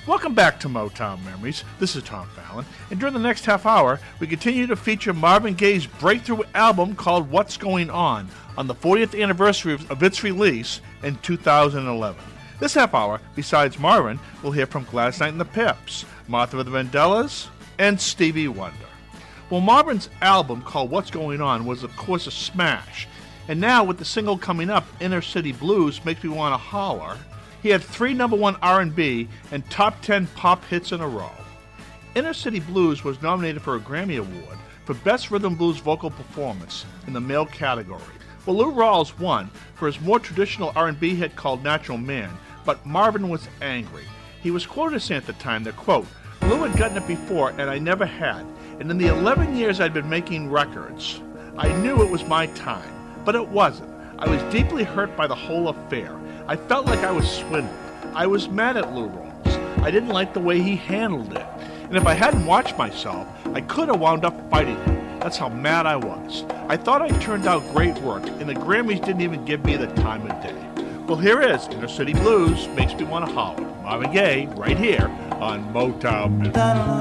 Welcome back to Motown Memories. This is Tom Fallon, and during the next half hour, we continue to feature Marvin Gaye's breakthrough album called What's Going On the 40th anniversary of its release in 2011. This half hour, besides Marvin, we'll hear from Gladys Knight and the Pips, Martha of the Vandellas, and Stevie Wonder. Well, Marvin's album called What's Going On was, of course, a smash, and now with the single coming up, Inner City Blues Makes Me Want to Holler, he had 3 number 1 R&B and top 10 pop hits in a row. Inner City Blues was nominated for a Grammy Award for Best Rhythm Blues Vocal Performance in the male category. Well, Lou Rawls won for his more traditional R&B hit called Natural Man, but Marvin was angry. He was quoted as saying at the time that, quote, Lou had gotten it before and I never had, and in the 11 years I'd been making records, I knew it was my time, but it wasn't. I was deeply hurt by the whole affair. I felt like I was swindled. I was mad at Lou Rawls. I didn't like the way he handled it. And if I hadn't watched myself, I could have wound up fighting him. That's how mad I was. I thought I turned out great work, and the Grammys didn't even give me the time of day. Well, here is Inner City Blues Makes Me Want to Holler. Marvin Gaye, right here on Motown.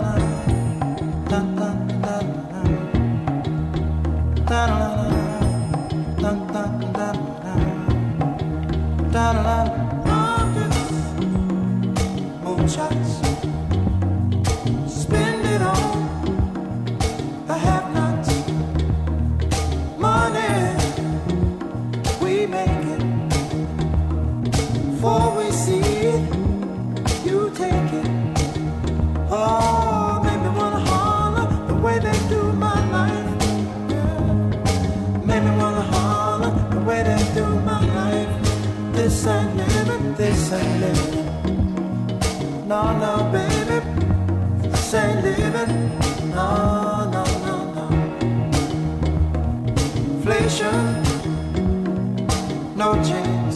Moonshots, spend it on the have-nots. Money, we make it. Before we see it, you take it. Oh, make me wanna holler the way they do my life. Yeah. Make me wanna holler the way they do my life. This ain't living, this ain't living. No, no, baby, this ain't living. No, no, no, no. Inflation, no chance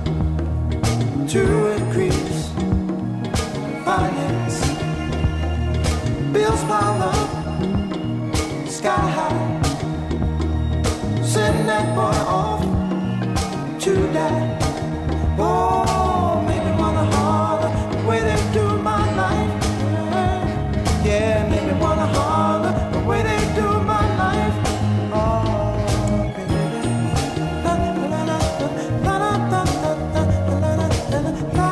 to increase finance. Bills pile up, sky high. Send that boy off to die. Oh, make me wanna holler the way they do my life. Yeah, make me wanna holler the way they do my life. Oh, baby. La, la, la, la, la, la, la, la, la, la, la.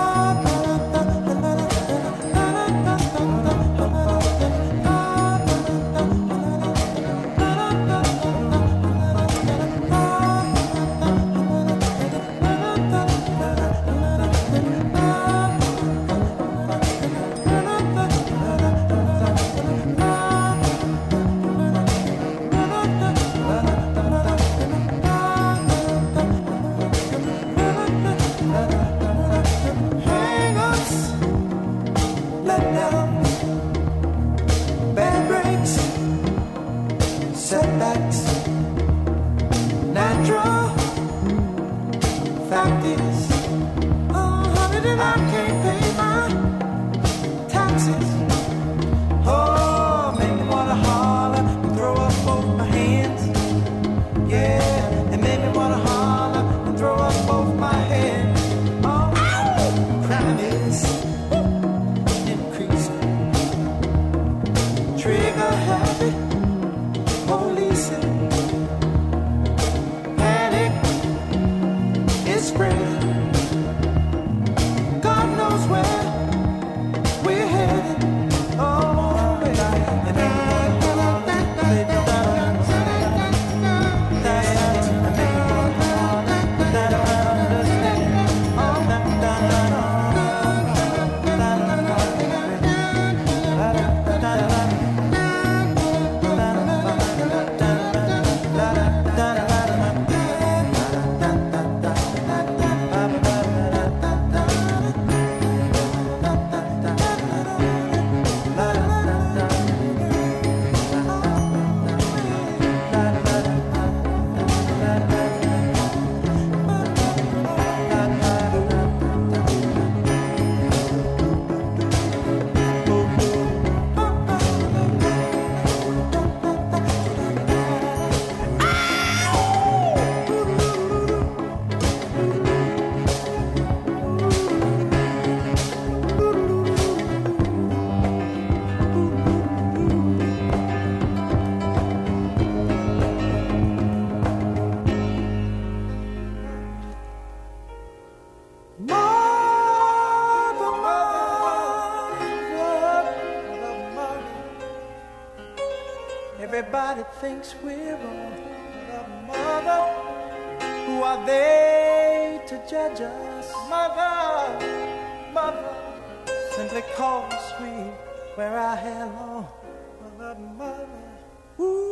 Everybody thinks we're wrong. But mother, who are they to judge us? Mother, mother, simply cause we wear our hair long. Mother, mother, ooh.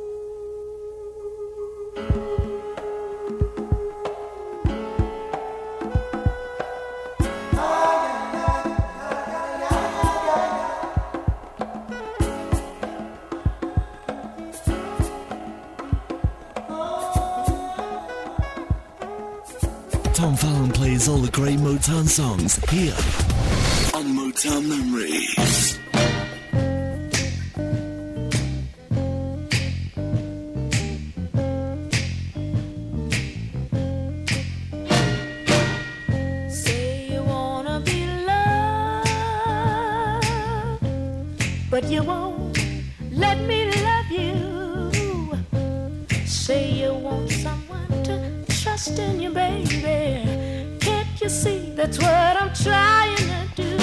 Tom Fallon plays all the great Motown songs here on Motown Memories. Say you wanna be loved, but you won't let me love you. Say you want someone to trust in you, baby. Can't you see that's what I'm trying to do?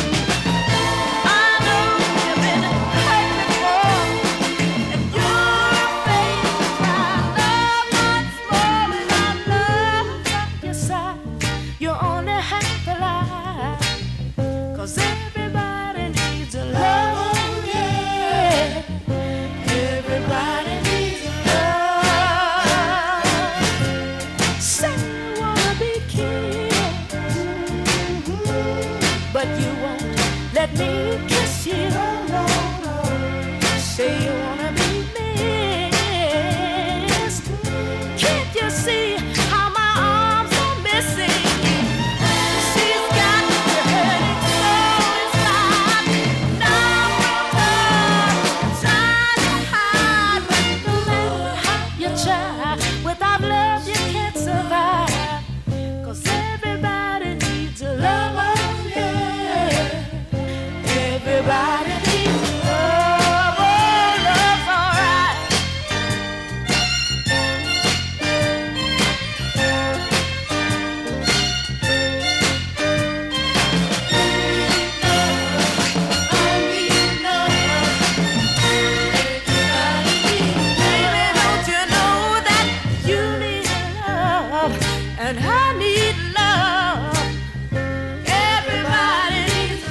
I know you've been hurt before, and you're afraid to try love once more. And I love from your side, you're only half alive, 'cause everybody needs a love, yeah. Everybody needs a love. Say you wanna be kissed, but you won't let me kiss you. Say you wanna be missed. Can't you see how my arms are missing? She's got me hurting so inside. Now I'm trying to hide, but no matter how you try, without love you can't survive. 'Cause everybody needs a love, yeah. Everybody needs love, oh, love's alright. I need love. Baby, don't you know that you need love, and I need love. Everybody needs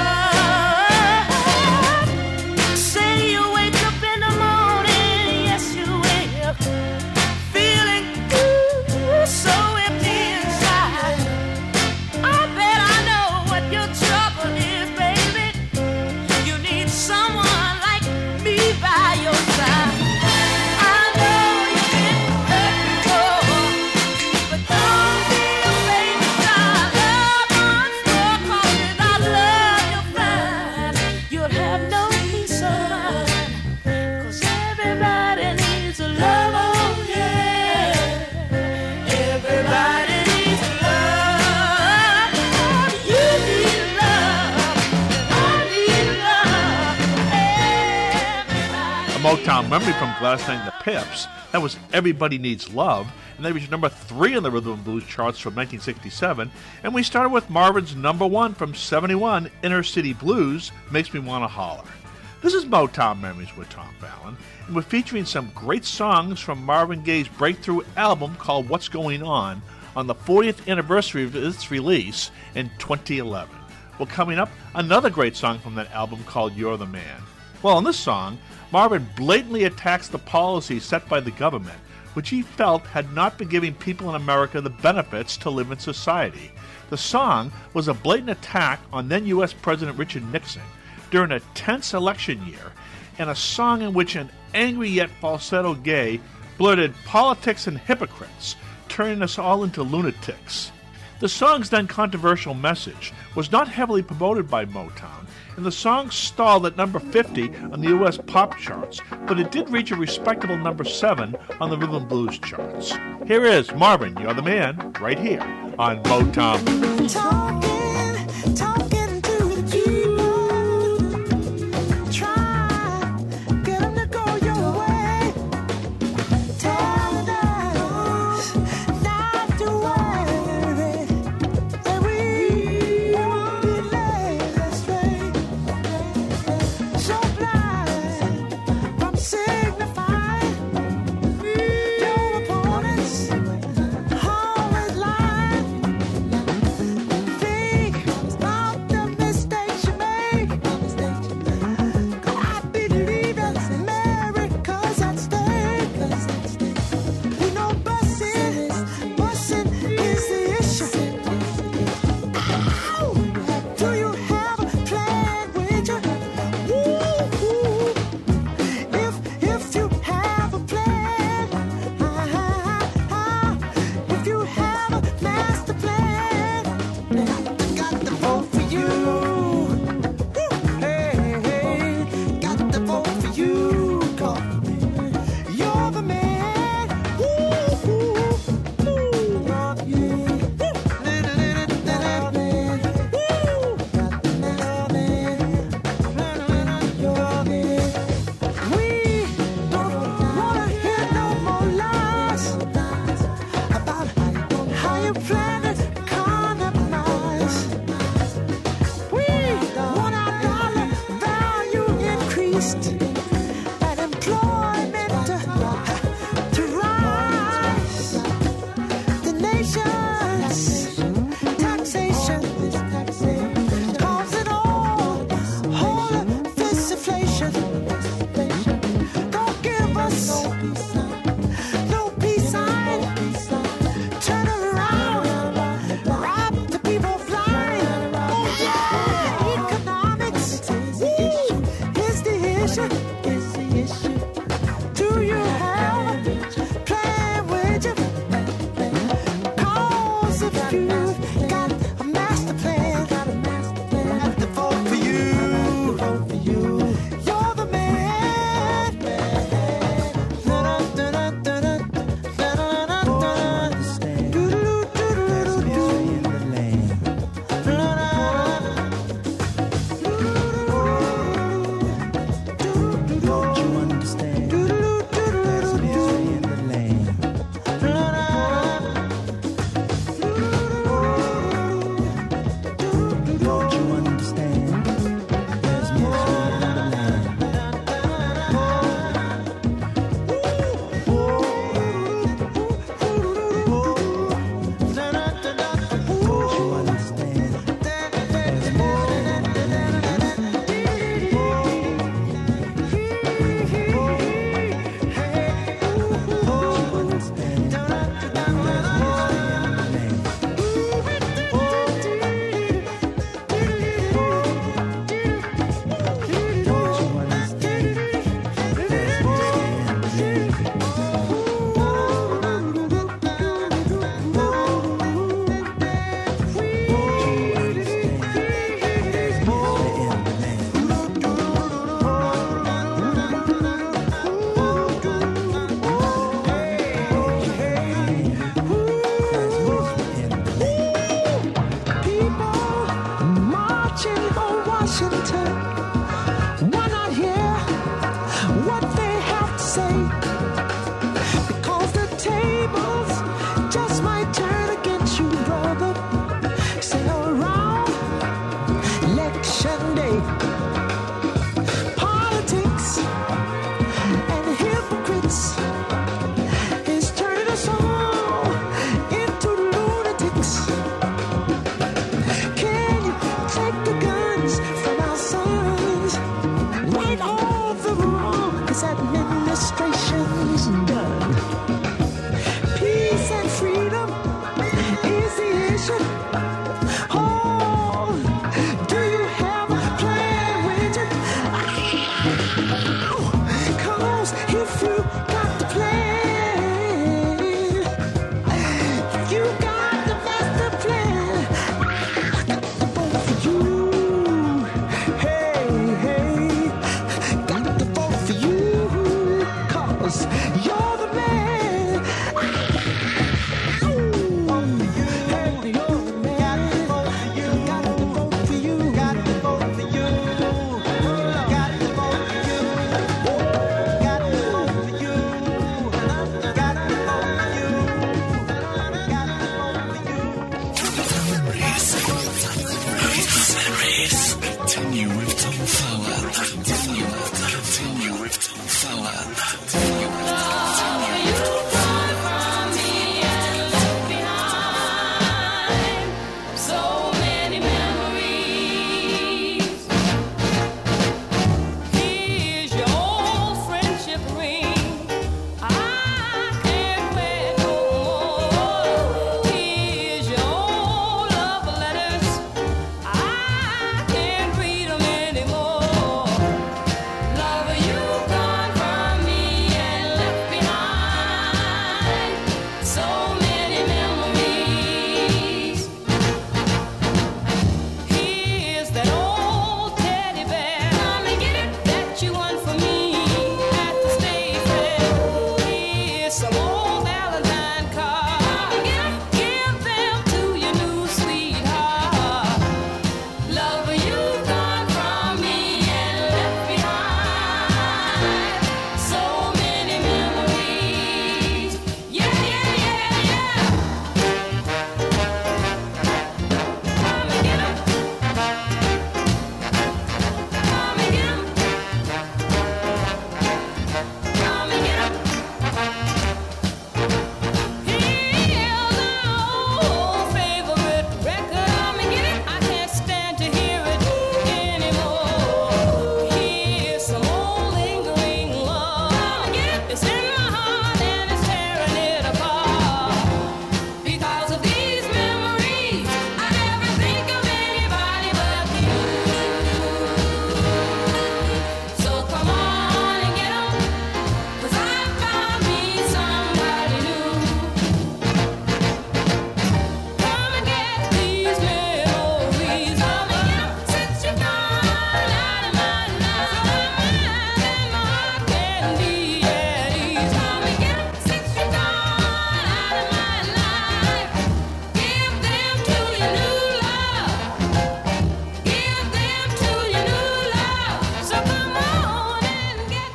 love. Say you wake up in the morning, yes you will, feeling so empty inside. I bet I know what your trouble is, baby. You need someone like me by your side. I know you've been hurt before, but don't be afraid to try love once more. 'Cause without love you'll find you'll have no peace of mind. 'Cause everybody needs a love, oh yeah. Everybody needs love. You need love, and I need love. Everybody. A Motown memory from last night in the Pips. That was Everybody Needs Love, and they reached number 3 on the Rhythm and Blues charts from 1967. And we started with Marvin's number 1 from 71, Inner City Blues, Makes Me Wanna Holler. This is Motown Memories with Tom Fallon, and we're featuring some great songs from Marvin Gaye's breakthrough album called What's Going On the 40th anniversary of its release in 2011. Well, coming up, another great song from that album called You're the Man. Well, in this song, Marvin blatantly attacks the policies set by the government, which he felt had not been giving people in America the benefits to live in society. The song was a blatant attack on then U.S. President Richard Nixon during a tense election year, and a song in which an angry yet falsetto Gaye blurted politics and hypocrites, turning us all into lunatics. The song's then controversial message was not heavily promoted by Motown, and the song stalled at number 50 on the U.S. pop charts, but it did reach a respectable number 7 on the Rhythm and Blues charts. Here is Marvin, You're the Man, right here on Motown. Talking to the people, try, get them to go your way. Tell us not to worry, that we won't be led astray. So blind from cigarettes.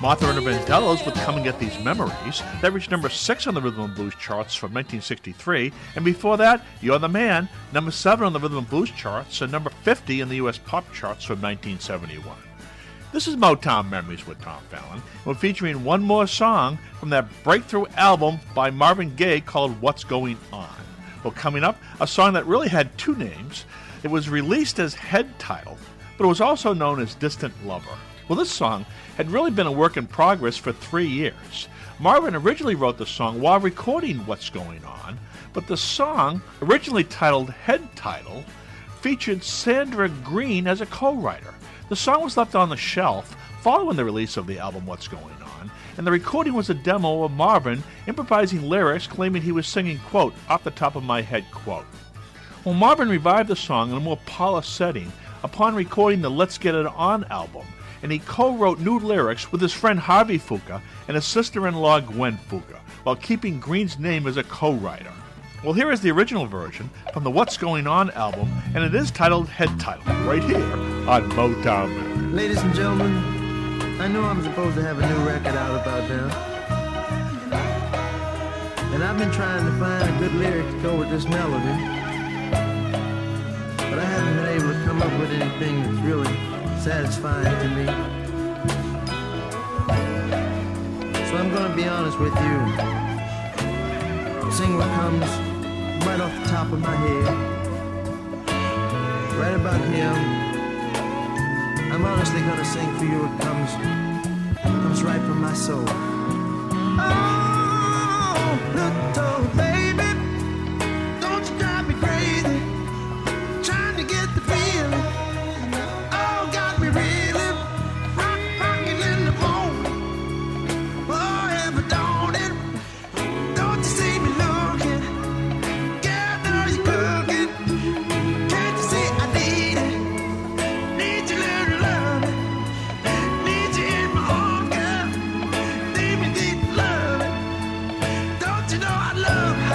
Arthur and the Vandellas with Come and Get These Memories. That reached number 6 on the Rhythm and Blues charts from 1963. And before that, You're the Man, number 7 on the Rhythm and Blues charts and number 50 in the U.S. pop charts from 1971. This is Motown Memories with Tom Fallon. We're featuring one more song from that breakthrough album by Marvin Gaye called What's Going On. Well, coming up, a song that really had two names. It was released as Head Title, but it was also known as Distant Lover. Well, this song had really been a work in progress for 3 years. Marvin originally wrote the song while recording What's Going On, but the song, originally titled Head Title, featured Sandra Green as a co-writer. The song was left on the shelf following the release of the album What's Going On, and the recording was a demo of Marvin improvising lyrics claiming he was singing, quote, off the top of my head, quote. Well, Marvin revived the song in a more polished setting upon recording the Let's Get It On album, and he co-wrote new lyrics with his friend Harvey Fuqua and his sister-in-law Gwen Fuqua, while keeping Green's name as a co-writer. Well, here is the original version from the What's Going On album, and it is titled Head Title, right here on Motown Memories. Ladies and gentlemen, I know I'm supposed to have a new record out about now. And I've been trying to find a good lyric to go with this melody. But I haven't been able to come up with anything that's really satisfying to me. So I'm going to be honest with you. Sing what comes right off the top of my head. Right about here, I'm honestly gonna sing for you what comes right from my soul. Oh, little baby, don't you drive me crazy, trying to get the feeling. Oh, got me reeling, rocking in the morning. Oh, ever don't it? Don't you see me looking? Girl, know you cooking. Can't you see I need it? Need your little love. Need you in my arms, girl. Need me deep love. Don't you know I love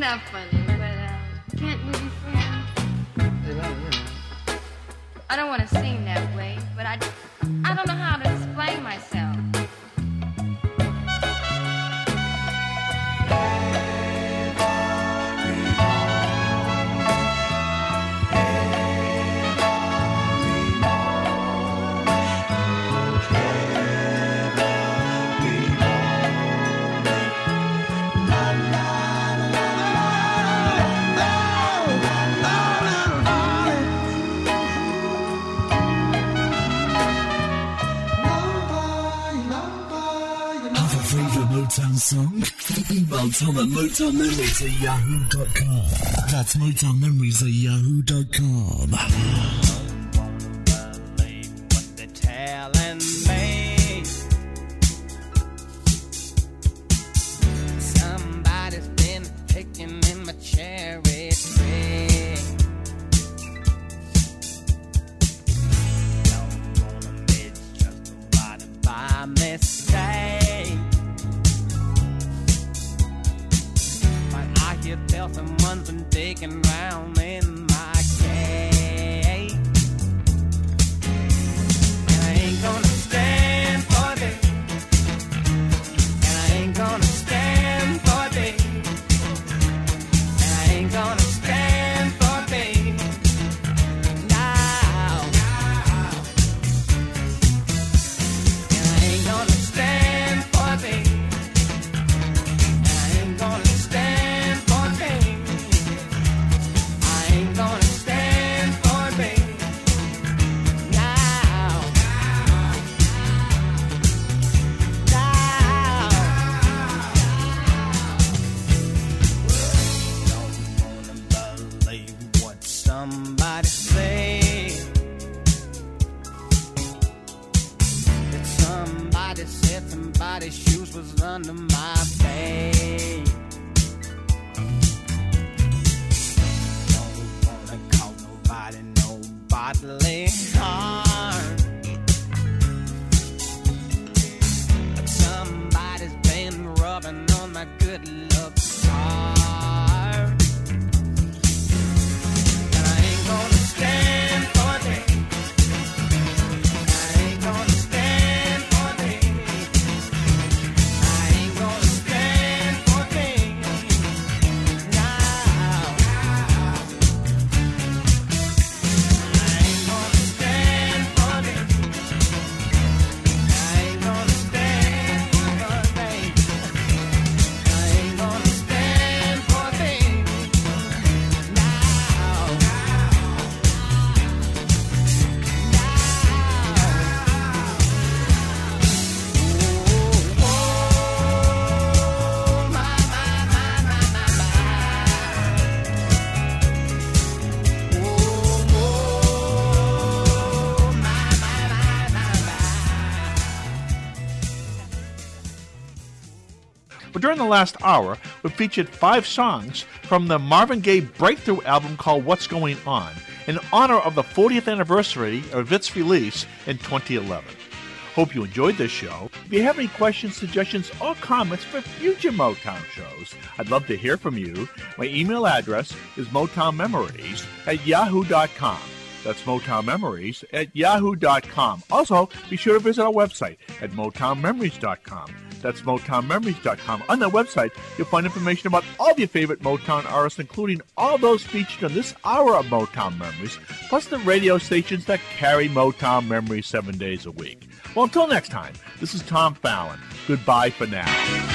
not funny, but can't we be friends? I don't want to seem that way, but I don't know how to explain myself. Motown song? Email Tom at MotownMemories@yahoo.com. That's MotownMemories@yahoo.com. Believe what they're telling me. Somebody's been picking in my cherry tree. Don't wanna miss just about it by mistake. You tell someone's been digging round in my cave. And I ain't gonna stand for this. And I ain't gonna stand for this. And I ain't gonna stand for this. Now. And I ain't gonna stand for this. And I ain't gonna stand. Somebody say that somebody said somebody's shoes was under my bed. Don't wanna call nobody no bodily harm, but somebody's been rubbing on my good luck charm. Stand for this. I ain't gonna stand for this. I ain't gonna stand for this. Now. I ain't gonna stand for this. I ain't gonna stand for this. I ain't gonna stand for this. But during the last hour, we featured 5 songs from the Marvin Gaye breakthrough album called What's Going On, in honor of the 40th anniversary of its release in 2011. Hope you enjoyed this show. If you have any questions, suggestions, or comments for future Motown shows, I'd love to hear from you. My email address is MotownMemories@yahoo.com. That's MotownMemories@yahoo.com. Also, be sure to visit our website at MotownMemories.com. That's MotownMemories.com. On that website, you'll find information about all of your favorite Motown artists, including all those featured on this hour of Motown Memories, plus the radio stations that carry Motown Memories 7 days a week. Well, until next time, this is Tom Fallon. Goodbye for now.